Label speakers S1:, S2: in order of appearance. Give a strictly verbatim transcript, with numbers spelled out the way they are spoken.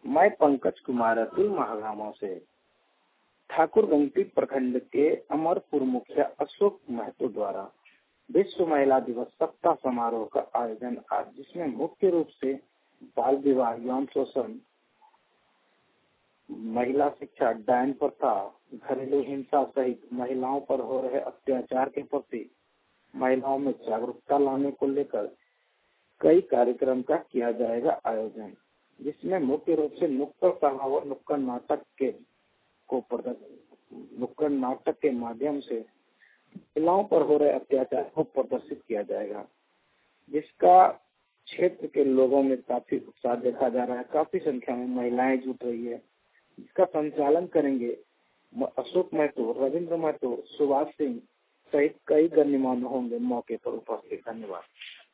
S1: मैं पंकज कुमार अतुल महागामा से। ठाकुरगंगटी प्रखंड के अमरपुर मुखिया अशोक महतो द्वारा विश्व महिला दिवस सप्ताह समारोह का आयोजन आज, जिसमें मुख्य रूप से बाल विवाह, यौन शोषण, महिला शिक्षा, डायन प्रथा, घरेलू हिंसा सहित महिलाओं पर हो रहे अत्याचार के प्रति महिलाओं में जागरूकता लाने को लेकर कई कार्यक्रम का किया जाएगा आयोजन, जिसमें मुख्य रूप से नुक्कड़ सभा व नुक्कड़ नाटक के को प्रदर्शित नुक्कड़ नाटक के माध्यम से महिलाओं पर हो रहे अत्याचार को प्रदर्शित किया जाएगा, जिसका क्षेत्र के लोगों में काफी उत्साह देखा जा रहा है। काफी संख्या में महिलाएं जुट रही है। इसका संचालन करेंगे अशोक महतो, रविंद्र महतो, सुभाष सिंह सहित कई गणमान्य होंगे मौके पर उपस्थित। धन्यवाद।